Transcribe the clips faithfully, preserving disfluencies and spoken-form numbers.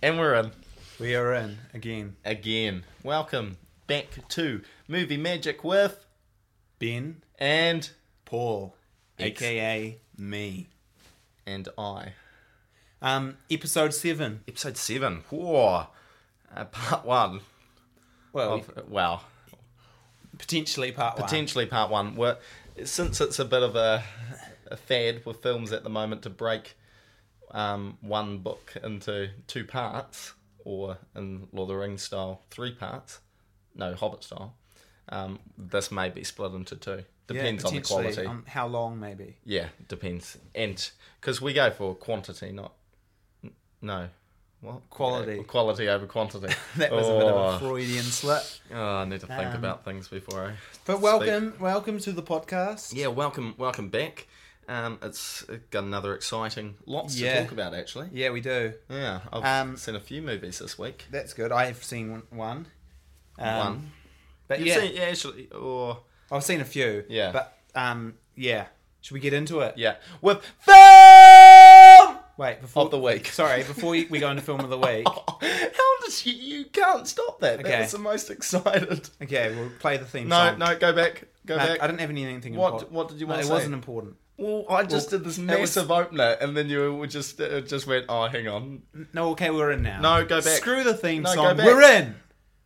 And we're in. We are in again. Again. Welcome back to Movie Magic with Ben and Paul, Ex- aka me. and I. Um, episode seven. Episode seven. Whoa. Uh, part one. Well, Of, wow. potentially part one. Potentially part one. We're, since it's a bit of a, a fad with films at the moment to break um, one book into two parts, or in Lord of the Rings style, three parts. No, Hobbit style. Um, this may be split into two. Depends yeah, on the potentially, quality. on how long, maybe. Yeah, depends. And because we go for quantity, not n- no, what Quality. Yeah, quality over quantity. That was a bit of Oh. a Freudian slip. Oh, I need to think Um, about things before I. But welcome, welcome to the podcast. Yeah, welcome, welcome back. Um, it's got another exciting lots Yeah. to talk about actually. Yeah, we do. Yeah, I've Um, seen a few movies this week. That's good. I have seen one. one. Um, One, But You've yeah, seen, yeah, actually, or I've seen a few. Yeah. But um, yeah. Should we get into it? yeah, with film Wait, before of the week. Sorry, before we we go into film of the week. How did you? You can't stop that. Okay. That was the most excited. Okay, we'll play the theme No, song. no, go back, go No, back. I didn't have anything What- important. what did you No, want to it say? wasn't important. Well, I just Well, did this it was- massive opener, and then you were just uh, just went, oh, hang on. No, okay, we're in now. No, go back. Screw the theme No, go song. back. We're in.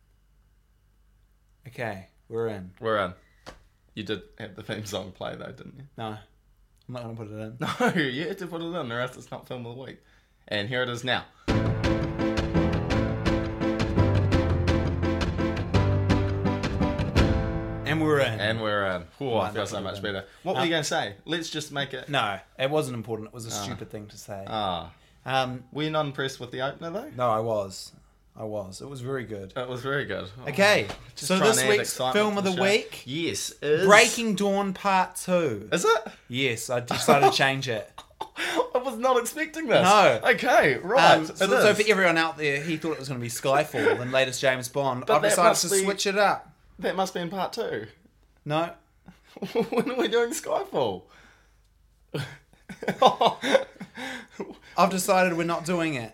Okay, we're in. We're in. You did have the theme song play, though, didn't you? No, I'm not going to put it in. No, you had to put it in, or else it's not film of the week. And here it is now. And we're in. And we're in. Whew, I Might feel not so put it much in. better. What were Uh, you going to say? Let's just make it... No, it wasn't important. It was a stupid thing to say. Ah. Um, Were you not impressed with the opener, though? no, I was. I was. It was very good. It was very good. Oh, Okay, just so trying this to add week's excitement film to of the show. week, Yes, is... Breaking Dawn Part two. Is it? Yes, I decided to change it. I was not expecting this. No. Okay, right. Um, it so, so is. for everyone out there, he thought it was going to be Skyfall, the latest James Bond. But I've that decided must to be- switch it up. That must be in part two. No, When are we doing Skyfall? I've decided we're not doing it.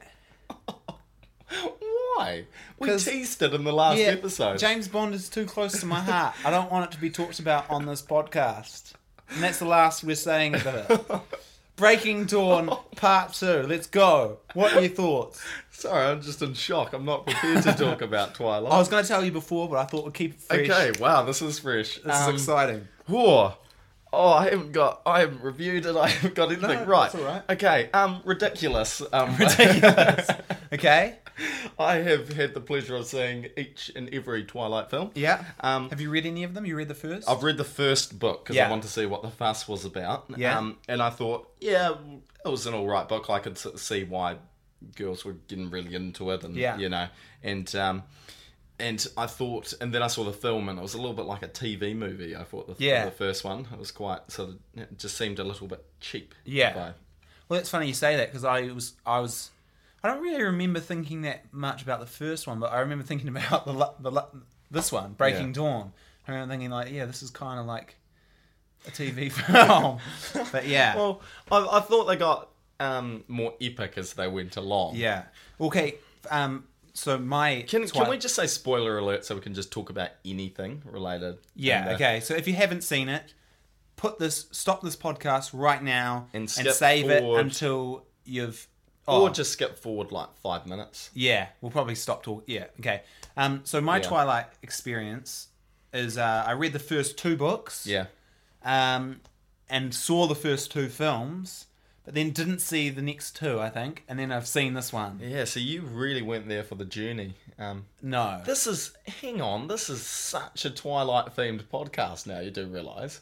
Why? We 'Cause- teased it in the last Yeah, episode. James Bond is too close to my heart. I don't want it to be talked about on this podcast. And that's the last we're saying about it. Breaking Dawn Part two. Let's go. What are your thoughts? Sorry, I'm just in shock. I'm not prepared to talk about Twilight. I was going to tell you before, but I thought we'd keep it fresh. Okay, wow, this is fresh. This is exciting. Whoa. Oh, I haven't got. I haven't reviewed it. I haven't got anything. No, right. that's all right. Okay. Um, ridiculous. Um, Ridiculous. Okay? I have had the pleasure of seeing each and every Twilight film. Yeah. Um, Have you read any of them? You read the first? I've read the first book because Yeah. I wanted to see what the fuss was about. Yeah. Um, and I thought, yeah, it was an all right book. I could sort of see why girls were getting really into it, and Yeah. you know, and um, and I thought, and then I saw the film, and it was a little bit like a T V movie. I thought the, Yeah. the first one, it was quite sort of, it just seemed a little bit cheap. Yeah. By- Well, it's funny you say that because I was, I was, I don't really remember thinking that much about the first one, but I remember thinking about the la- the la- this one, Breaking Yeah. Dawn. I remember thinking like, yeah, this is kind of like a T V film. But yeah, Well, I, I thought they got um, more epic as they went along. yeah. Okay. Um. So my Can, Twi- can we just say spoiler alert so we can just talk about anything related? Yeah. in the- Okay. So if you haven't seen it, put this, stop this podcast right now, And and, skip save forward. it until you've. Or oh. just skip forward like five minutes. Yeah, we'll probably stop talking. Yeah, okay. Um, so my Yeah. Twilight experience is uh, I read the first two books. Yeah. Um, and saw the first two films, but then didn't see the next two, I think, and then I've seen this one. Yeah, so you really went there for the journey. Um, No. this is, hang on, this is such a Twilight-themed podcast now, you do realise.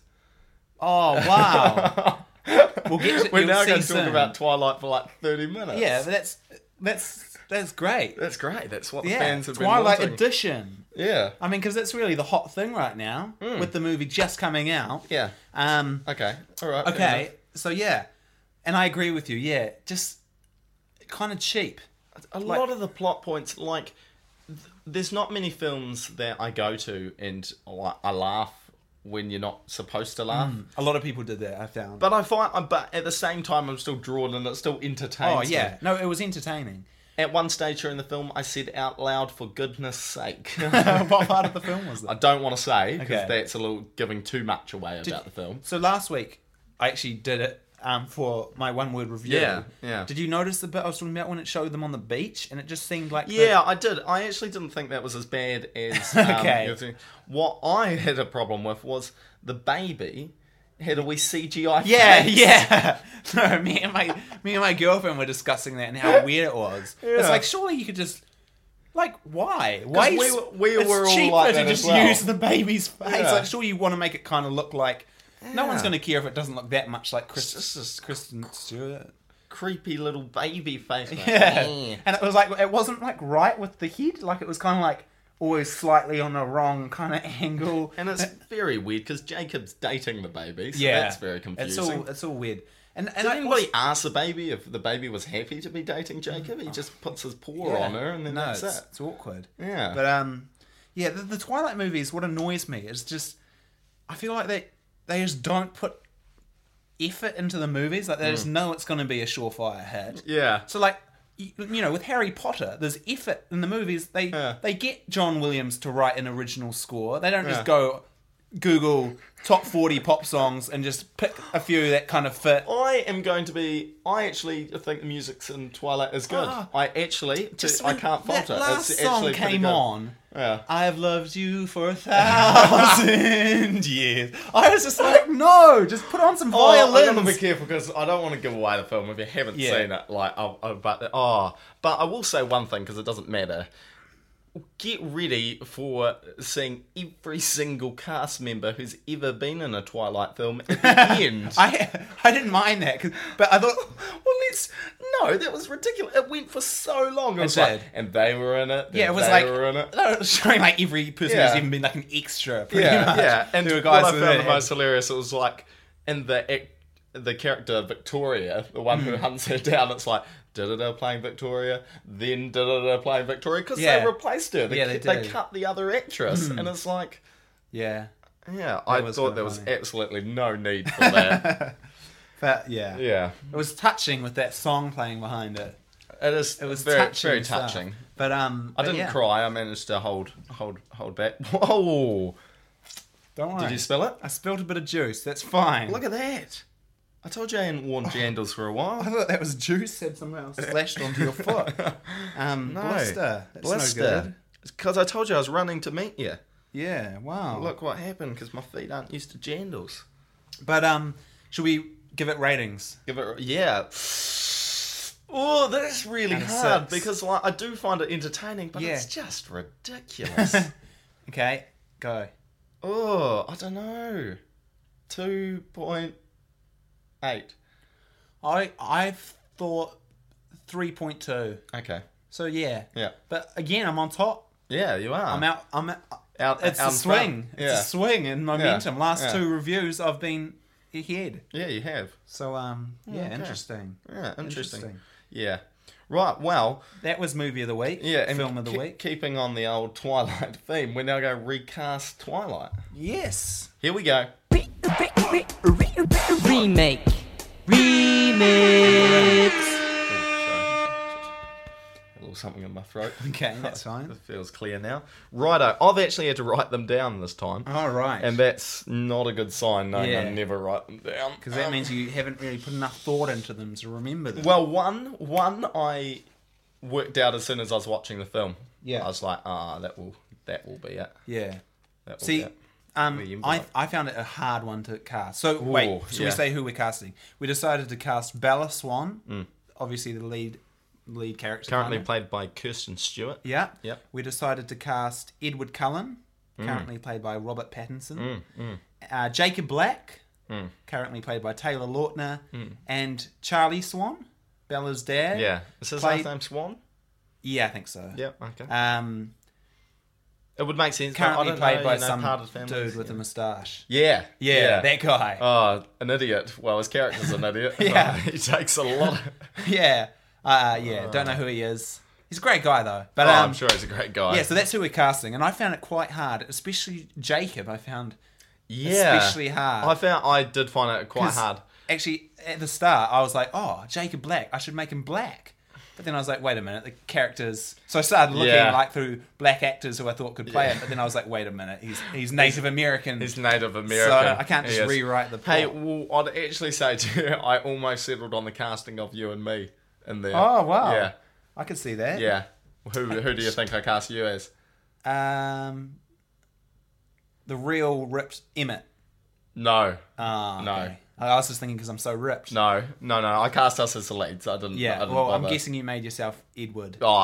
Oh wow. We'll get to, We're you'll now see going to talk soon. about Twilight for like thirty minutes. Yeah, but that's that's that's great. That's great, that's what the Yeah, fans have Twilight been wanting. Edition. Yeah, I mean, because that's really the hot thing right now with the movie just coming out. yeah, Um. okay, alright. fair Okay, enough. so yeah, and I agree with you. Yeah, just kind of cheap. A Like- lot of the plot points, like, th- there's not many films that I go to and I I laugh when you're not supposed to laugh. A lot of people did that, I found. But I find, but at the same time, I'm still drawn and it still entertains oh me. yeah, no, it was entertaining. At one stage during the film, I said out loud, "For goodness sake." What part of the film was that? I don't want to say, because Okay. that's a little giving too much away about Did- the film. So last week, I actually did it um, for my one-word review. Yeah, yeah. Did you notice the bit I was talking about when it showed them on the beach? And it just seemed like... the- Yeah, I did. I actually didn't think that was as bad as... Um, Okay. you know, what I had a problem with was the baby had a wee C G I Yeah, face. yeah. No, me and my me and my girlfriend were discussing that and how weird it was. It's Yeah. like, surely you could just... Like, why? Why? we s- were- we it's were all cheaper like to that as just well. use the baby's face. Yeah. Like, sure, you want to make it kind of look like... No one's Yeah. going to care if it doesn't look that much like Chris, It's just- Kristen Stewart. Creepy little baby face. Like, Yeah. eh. And it was like, it wasn't like right with the head. Like, it was kind of like always slightly on the wrong kind of angle. And it's very weird, because Jacob's dating the baby, so yeah. that's very confusing. It's all, it's all weird. And, and Did I anybody also- ask the baby if the baby was happy to be dating Jacob? He just puts his paw Yeah. on her, and then no, that's it's, it. it's awkward. Yeah. But um, yeah, the, the Twilight movies. What annoys me is just, I feel like they they just don't put effort into the movies. Like they just know it's going to be a surefire hit. Yeah. So like, you, you know, with Harry Potter, there's effort in the movies. They Yeah. they get John Williams to write an original score. They don't Yeah. just go Google top forty pop songs and just pick a few that kind of fit. I am going to be. I actually think the music's in Twilight is good. Ah. I actually, Just I when can't fault that it. last It's song actually pretty came good. on. Yeah. I've loved you for a thousand years. I was just like, no, just put on some Oh, I'm violins. gonna be careful, because I don't want to give away the film if you haven't Yeah. seen it. Like, oh, oh, but oh, but I will say one thing, because it doesn't matter. Get ready for seeing every single cast member who's ever been in a Twilight film at the end. I I didn't mind that, 'cause- but I thought, Well, let's no, that was ridiculous. It went for so long. It was It like, did. and they were in it. yeah, it and was they like were in it. they were showing like every person Yeah. who's even been like an extra. Pretty Yeah, much. yeah. And There were what guys I who found the had- most hilarious, it was like in the act, the character Victoria, the one Hmm. who hunts her down. It's like da-da-da playing Victoria, then da-da-da playing Victoria, because Yeah. they replaced her. They, Yeah, they they did. cut the other actress, and it's like, yeah, yeah, I was thought kinda there was funny. absolutely no need for that. but yeah, yeah, it was touching with that song playing behind it. it is. It was very, touching very stuff. touching. But um, I but didn't yeah. cry. I managed to hold, hold, hold back. Whoa! Don't worry. Did you spill it? I spilled a bit of juice. That's fine. Look at that! I told you I hadn't worn jandals for a while. I thought that was juice had somewhere else splashed onto your foot. Um, No. blister. That's Blister. no good. It's because I told you I was running to meet you. Yeah. Wow. Look what happened, because my feet aren't used to jandals. But um, should we give it ratings? Give it, yeah. Oh, that's really Out of hard, six. because like I do find it entertaining, but Yeah. it's just ridiculous. Okay. Go. Oh, I don't know. Two point eight. I I've thought three point two. Okay. So yeah. Yeah. But again, I'm on top. Yeah, you are. I'm out. I'm. Out, Out- it's out a in swing. front. It's Yeah. a swing in momentum. Last Yeah. two reviews, I've been ahead. Yeah, you have. So um, yeah, okay. interesting. Yeah, interesting. Interesting. Yeah. Right, well, That was movie of the week. yeah, and film of the ke- week. keeping on the old Twilight theme, we're now going to recast Twilight. Yes. Here we go. Remake. Remix. Oh, sorry. A little something in my throat. Okay, that's fine. It feels clear now. Righto, I've actually had to write them down this time. All right. And that's not a good sign, knowing Yeah. I never write them down. Because that Um, means you haven't really put enough thought into them to remember them. Well, one, one I worked out as soon as I was watching the film. Yeah. I was like, ah, that will, that will be it. yeah. That will See, be it. um, Where you I might- I found it a hard one to cast. So wait, Ooh, should yeah. we say who we're casting? We decided to cast Bella Swan, Mm. obviously the lead lead character. Currently kinda. played by Kirsten Stewart. Yeah. Yep. We decided to cast Edward Cullen, currently played by Robert Pattinson. Mm, mm, Uh, Jacob Black, mm. currently played by Taylor Lautner, and Charlie Swan, Bella's dad. Yeah. Is his Played- last name Swan? Yeah, I think so. Yeah, okay. Um, It would make sense. but I currently don't played know, by you know, some part of families, dude with yeah. a moustache. Yeah. Yeah, that guy. Oh, an idiot. Well, his character's an idiot. Yeah. He takes a lot of... Yeah, uh, yeah. Don't know who he is. He's a great guy though. But oh, um, I'm sure he's a great guy. yeah, so that's who we're casting, and I found it quite hard, especially Jacob. I found Yeah. especially hard. I found I did find it quite 'Cause hard. Actually, at the start, I was like, "Oh, Jacob Black. I should make him black." But then I was like, wait a minute, the characters. So I started looking Yeah. like through black actors who I thought could play Yeah. him. But then I was like, wait a minute, he's he's Native American. He's Native American. So I can't just He is. rewrite the plot. Hey, well, I'd actually say to you, I almost settled on the casting of you and me in there. Oh, wow. Yeah, I could see that. yeah. Who who do you think I cast you as? Um, the real ripped Emmett. No, Ah, No. okay. I was just thinking because I'm so ripped. no, no, no. I cast us as the leads. I didn't. I Yeah, didn't well, I'm bother. guessing you made yourself Edward. Oh,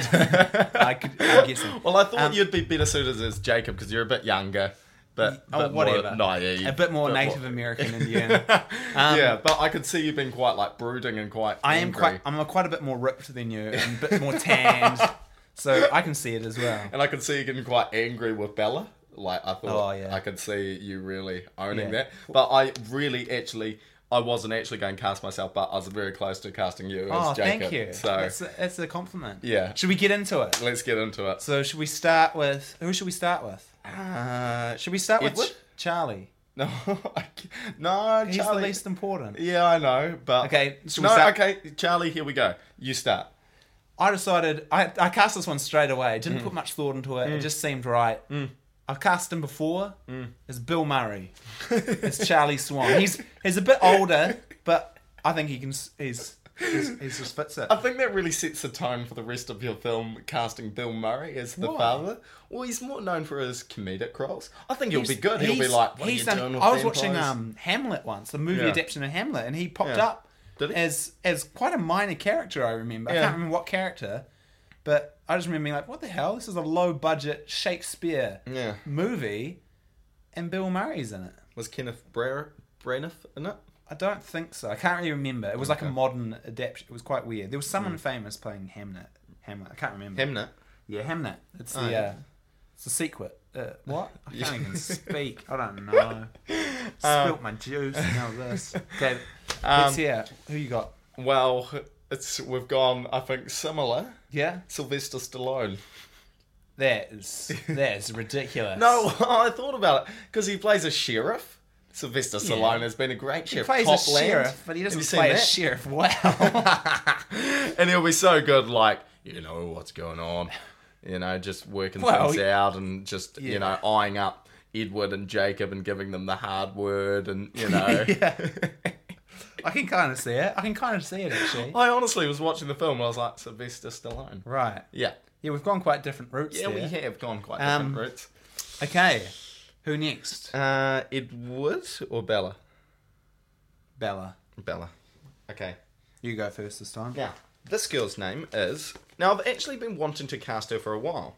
I could, I'm guessing. well, I thought Um, you'd be better suited as Jacob because you're a bit younger. But, Oh, but whatever. More, no, yeah, you- A bit more bit Native more- American Indian. Um, yeah, but I could see you being quite like brooding and quite. I am angry. quite. I'm a, quite a bit more ripped than you, and a bit more tanned, so I can see it as well. And I could see you getting quite angry with Bella. Like I thought, Oh, yeah. I could see you really owning Yeah. that. But I really, actually, I wasn't actually going to cast myself, but I was very close to casting you as Oh, Jacob. thank you. So That's a, that's a compliment. yeah, Should we get into it? let's get into it. So should we start with who? Should we start with? Uh, Should we start with Edward? Ch- Charlie? no, I c- no, He's Charlie. the least important. Yeah, I know, but Okay, should we no, start? okay, Charlie. Here we go. You start. I decided I I cast this one straight away. Mm. Didn't put much thought into it. It just seemed right. I've cast him before Mm. as Bill Murray. It's Charlie Swan. He's he's a bit older, but I think he can. s- He's he's, he's just fits it. I think that really sets the tone for the rest of your film, casting Bill Murray as the Why? father. Well, he's more known for his comedic roles. I think he'll He's- be good. He'll be he's- like, what are you he's done- doing with I was vampires? watching um, Hamlet once, the movie Yeah. adaptation of Hamlet, and he popped Yeah. up Did he? as as quite a minor character. I remember. I Yeah. can't remember what character, but I just remember being like, "What the hell? This is a low budget Shakespeare Yeah. movie, and Bill Murray's in it." Was Kenneth Bra- Branagh in it? I don't think so. I can't really remember. It was like a Okay. modern adaptation. It was quite weird. There was someone famous playing Hamlet. Hamlet. I can't remember. Hamnet. Yeah, Hamnet. It's Oh, the yeah. uh, it's the sequel. Uh, what? I can't Yeah. even speak. I don't know. Spilt my juice. Now this. Okay, Um, let's hear. Who you got? Well, it's we've gone, I think, similar. Yeah, Sylvester Stallone. that is that is ridiculous. No, I thought about it because he plays a sheriff. Sylvester Yeah. Stallone has been a great he sheriff. plays Top a sheriff, but he Have doesn't you seen play a that? sheriff well. And he'll be so good, like, you know what's going on, you know, just working Well, things he- out and just, Yeah. you know, eyeing up Edward and Jacob and giving them the hard word and, you know. yeah, I can kind of see it. I can kind of see it actually. I honestly was watching the film and I was like, Sylvester Stallone. Right. Yeah. Yeah, we've gone quite different routes Yeah, there. we have gone quite Um, different routes. Okay, who next? Uh, Edward or Bella? Bella. Bella. Okay. You go first this time. Now, this girl's name is... Now, I've actually been wanting to cast her for a while.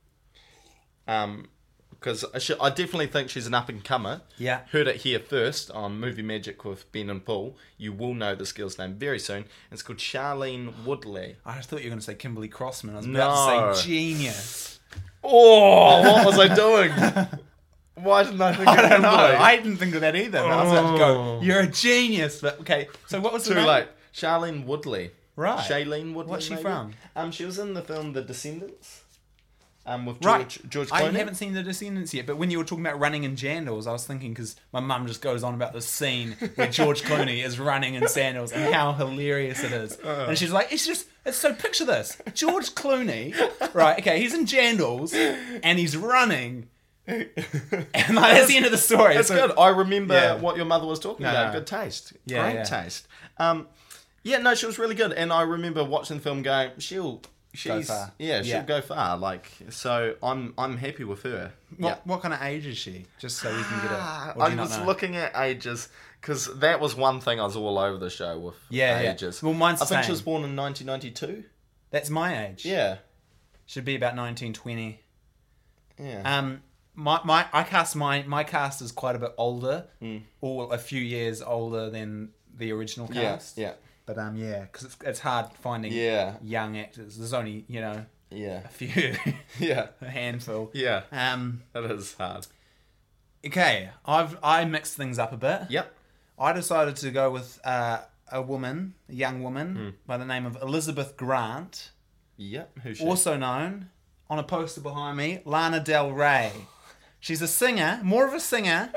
Um, because I, sh- I definitely think she's an up-and-comer. Yeah. Heard it here first on Movie Magic with Ben and Paul. You will know this girl's name very soon. It's called Charlene Woodley. I thought you were going to say Kimberly Crossman. I was No. about to say genius. Oh, what was I doing? Why didn't I think I of don't know. Kimberly? I didn't think of that either. But I was about to go, Oh. you're a genius. But okay, so what was the Too name? late. Charlene Woodley. Right. Shailene Woodley. What's she maybe? from? Um, she was in the film The Descendants. Um, with Right. George George I Clooney. haven't seen The Descendants yet, but when you were talking about running in sandals, I was thinking because my mum just goes on about the scene where George Clooney is running in sandals and how hilarious it is. Uh. And she's like, it's just, it's so picture this. George Clooney, right, okay, he's in jandals and he's running. And like, that's the end of the story. It's So- good. I remember Yeah. what your mother was talking No, about. no. Good taste. Yeah, Great yeah. taste. Um, yeah, no, she was really good. And I remember watching the film going, she'll... She's, far. Yeah, she'll Yeah. go far. Like, so I'm I'm happy with her. What, yeah. what kind of age is she? Just so we can get Ah, it. Or do I you not was know? looking at ages because that was one thing I was all over the show with. Yeah, yeah. ages. Well, mine's I the think she same. was born in nineteen ninety-two. That's my age. Yeah, Should be about nineteen twenty. yeah. Um, my, my I cast my my cast is quite a bit older, Mm. or a few years older than the original yeah, cast. yeah, But um, yeah, because it's it's hard finding yeah, young actors. There's only you know yeah, a few, yeah, a handful. yeah. Um, It is hard. okay, I've I mixed things up a bit. Yep. I decided to go with uh, a woman, a young woman Hmm. by the name of Elizabeth Grant, Yep. Who's she? also known on a poster behind me, Lana Del Rey. She's a singer, more of a singer,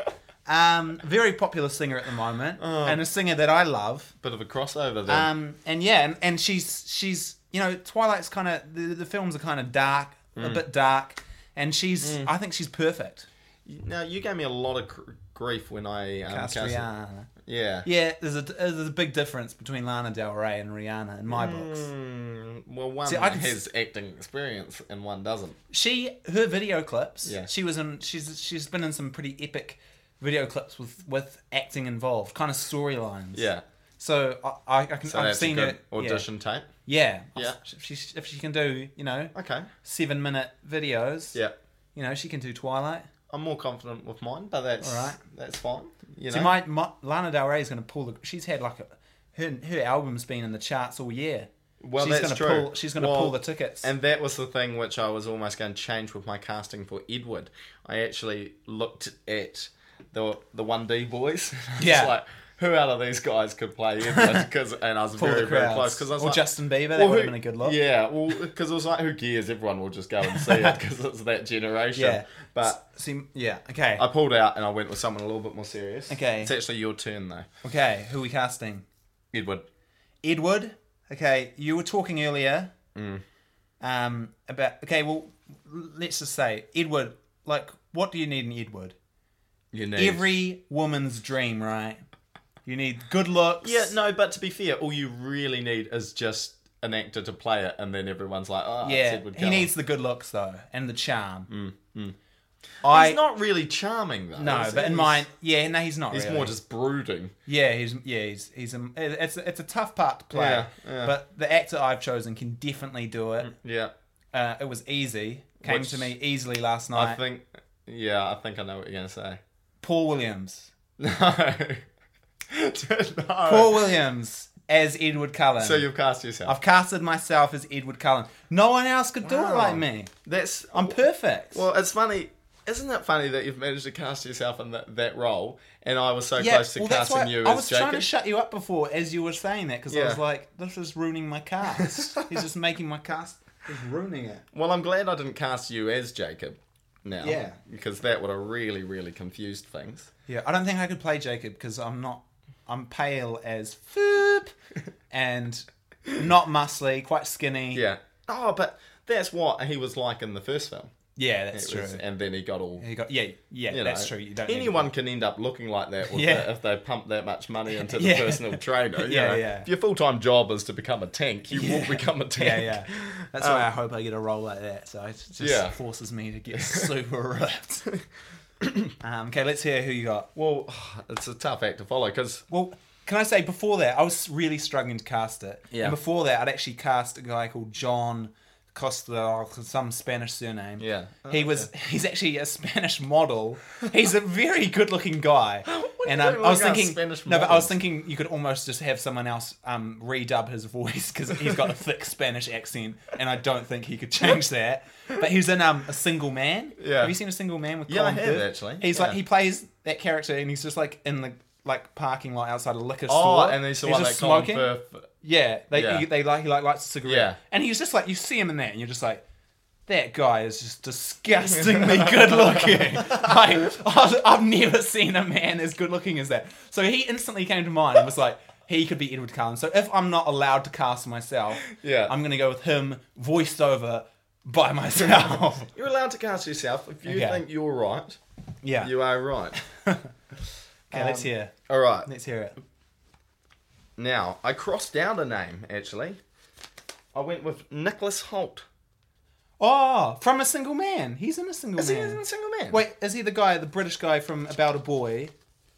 Um, very popular singer at the moment, Oh. and a singer that I love. Bit of a crossover there. Um, and yeah, and, and she's she's you know Twilight's kind of the, the films are kind of dark, Mm. a bit dark, and she's I think she's perfect. Now, you gave me a lot of gr- grief when I um, cast- Rihanna. Yeah. Yeah, there's a there's a big difference between Lana Del Rey and Rihanna in my books. Mm, well, one See, I could has acting experience and one doesn't. She her video clips. Yeah. She was in. She's she's been in some pretty epic video clips with with acting involved, kind of storylines. Yeah. So I I, I can So I've that's seen a good her audition tape. Yeah. Yeah. If she if she can do you know Okay. seven minute videos. Yeah. You know she can do Twilight. I'm more confident with mine, but that's All right. that's fine. You know. See, my, my Lana Del Rey is going to pull the. She's had like a, her her album's been in the charts all year. well, she's that's gonna true. Pull, she's going to Well, pull the tickets. And that was the thing which I was almost going to change with my casting for Edward. I actually looked at the the one D boys. It's Yeah. like, who out of these guys could play Edward? Cause, and I was Pull very, the very crowds. close. Cause I was or like, Justin Bieber. That well, would have who- been a good look. Yeah, well, because it was like, who cares? Everyone will just go and see it because it's that generation. Yeah. But See, yeah. Okay. I pulled out and I went with someone a little bit more serious. Okay. It's actually your turn, though. Okay. Who are we casting? Edward. Edward. Okay, you were talking earlier Mm. um, about. Okay, well, let's just say Edward. Like, what do you need in Edward? You need... Every woman's dream, right? You need good looks. Yeah, no, but to be fair, all you really need is just an actor to play it, and then everyone's like, oh, it's Yeah, Edward he Cullen. needs the good looks though, and the charm. Mm, mm. I He's not really charming, though. no, is but he? in mine, yeah, no, he's not. He's really. more just brooding. Yeah, he's yeah, he's he's a, it's it's a tough part to play, Yeah, yeah. but the actor I've chosen can definitely do it. Yeah. Uh, it was easy, came Which to me easily last night. I think, yeah, I think I know what you're going to say. Paul Williams. No. no. Paul Williams as Edward Cullen. So you've cast yourself. I've casted myself as Edward Cullen. No one else could do it Wow. like me. That's I'm perfect. Well, it's funny. Isn't it funny that you've managed to cast yourself in that, that role, and I was so yeah, close to well, that's casting why you I as was Jacob? trying to shut you up before as you were saying that because I Yeah. was like, this is ruining my cast. He's just making my cast. He's ruining it. Well, I'm glad I didn't cast you as Jacob now. Yeah. Because that would have really, really confused things. Yeah, I don't think I could play Jacob because I'm not. I'm pale as foop and not muscly, quite skinny. Yeah. Oh, but that's what he was like in the first film. Yeah, that's It true. was- and then he got all... He got, yeah, yeah, You that's know, true. You don't need anyone can end up looking like that with Yeah. the, if they pump that much money into the Yeah. personal trainer. You Yeah, know. yeah. If your full-time job is to become a tank, you Yeah. will become a tank. Yeah, yeah. That's why I hope I get a role like that. So it just Yeah. forces me to get super ripped. um, okay, let's hear who you got. Well, it's a tough act to follow because... Well, can I say before that I was really struggling to cast it. Yeah. And before that, I'd actually cast a guy called John Costa, some Spanish surname. Yeah. He was. He's actually a Spanish model. He's a very good-looking guy. What And do you um, mean I was like our thinking, Spanish no, but I was models? thinking you could almost just have someone else um, redub his voice because he's got a thick Spanish accent, and I don't think he could change that. But he's in um, A Single Man. Yeah. Have you seen A Single Man with Yeah, I Colin have, Firth? actually. He's Yeah. like he plays that character, and he's just like in the like parking lot outside a liquor Oh, store. and he's the one that just Colin smoking. Firth... Yeah, they Yeah. He, they like he like lights a cigarette. Yeah. And he's just like you see him in that, and you're just like. That guy is just disgustingly good looking. Like, I've, I've never seen a man as good looking as that. So he instantly came to mind and was like, he could be Edward Cullen. So if I'm not allowed to cast myself, Yeah. I'm going to go with him voiced over by myself. You're allowed to cast yourself. If you Okay. think you're right, Yeah. you are right. Okay, let's Um, hear. All right. Let's hear it. Now, I crossed out a name, actually. I went with Nicholas Holt. Oh, from A Single Man. He's in A Single Is he Man. in a Single Man? Wait, is he the guy, the British guy from About a Boy?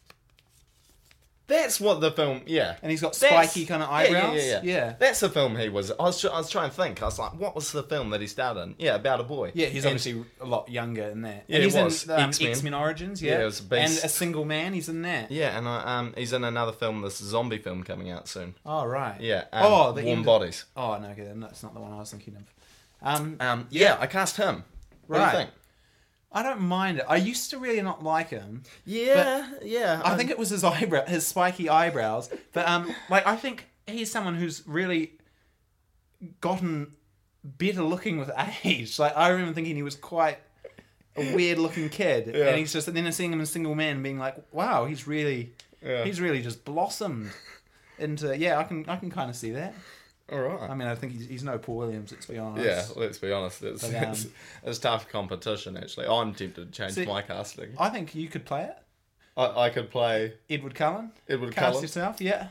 That's what the film, yeah. And he's got That's- spiky kind of yeah, eyebrows? Yeah, yeah, yeah. Yeah. That's the film he was. I was, I was trying to think. I was like, what was the film that he starred in? Yeah, About a Boy. Yeah, he's And- obviously a lot younger than that. Yeah, and he he's was. in um, X-Men. X-Men Origins, yeah. Yeah, it was and based- A Single Man, he's in that. Yeah, and I, um, he's in another film, this zombie film coming out soon. Oh, right. Yeah. Um, oh, the Warm end- Bodies. Oh, no, okay, that's not the one I was thinking of. Um, Um, yeah, I cast him. What Right. do you think? I don't mind it. I used to really not like him. Yeah, yeah. I think it was his eyebrow, his spiky eyebrows. But um, like I think he's someone who's really gotten better looking with age. Like I remember thinking he was quite a weird looking kid, Yeah. and he's just and then seeing him as Single Man, being like, wow, he's really, Yeah. he's really just blossomed into. Yeah, I can I can kind of see that. All right. I mean, I think he's, he's no Paul Williams. Let's be honest. Yeah, let's be honest. It's, But, um, it's, it's tough competition, actually. I'm tempted to change See- my casting. I think you could play it. I, I could play Edward Cullen. Edward Cast Cullen. yourself. Yeah.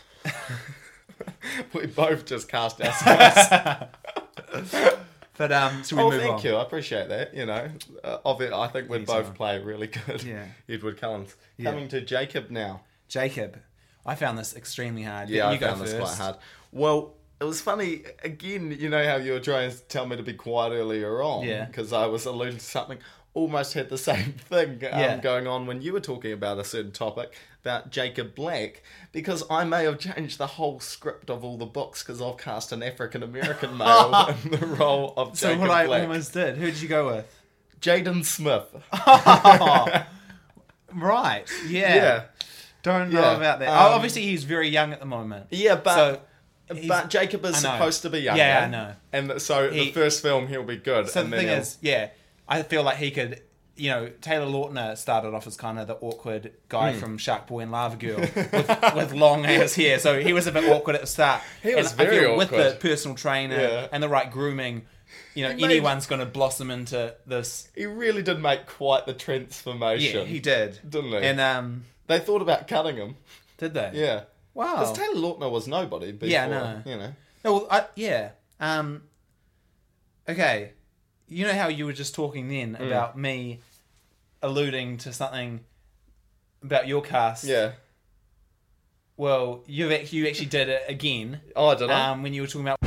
We both just cast ourselves. But um, so we Oh, move thank on. you. I appreciate that. You know, uh, of it, I think we'd Anytime. both play really good. Yeah. Edward Cullen's Yeah. coming to Jacob now. Jacob. I found this extremely hard. Yeah, you I go found this first. quite hard. Well, it was funny. Again, you know how you were trying to tell me to be quiet earlier on? Yeah. Because I was alluding to something. Almost had the same thing um, Yeah. going on when you were talking about a certain topic about Jacob Black, because I may have changed the whole script of all the books because I've cast an African American male in the role of So Jacob what I Black. almost did. Who did you go with? Jaden Smith. Oh, right. Yeah. Yeah. Don't know Yeah. about that. Um, oh, obviously, he's very young at the moment. Yeah, but So he's- but Jacob is I know. supposed to be younger. Yeah, I know. And so He- the first film he'll be good. So and the then thing he'll- is, yeah, I feel like he could. You know, Taylor Lautner started off as kind of the awkward guy Hmm. from Shark Boy and Lava Girl with, with long ass hair. So he was a bit awkward at the start. He was and I very feel with awkward. the personal trainer Yeah. and the right grooming, you know, He made- anyone's going to blossom into this. he really did make quite the Yeah, transformation. he did, Didn't he? And um, They thought about cutting him. did they? Yeah. Wow. Because Taylor Lautner was nobody before, Yeah, no. you know. No, well, I, yeah. Um, okay. You know how you were just talking then Mm. about me alluding to something about your cast? Yeah. Well, you actually, you actually did it again. Oh, I don't know. Um, when you were talking about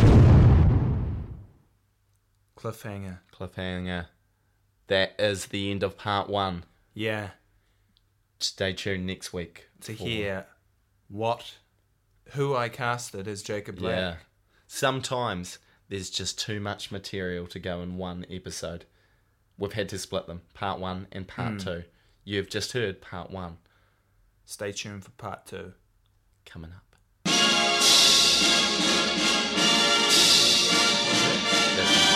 cliffhanger. Cliffhanger. That is the end of part one. Yeah. Stay tuned next week. To for- hear what, who I casted as Jacob Black. Yeah. Sometimes there's just too much material to go in one episode. We've had to split them, part one and part Hmm. two. You've just heard part one. Stay tuned for part two. Coming up. That's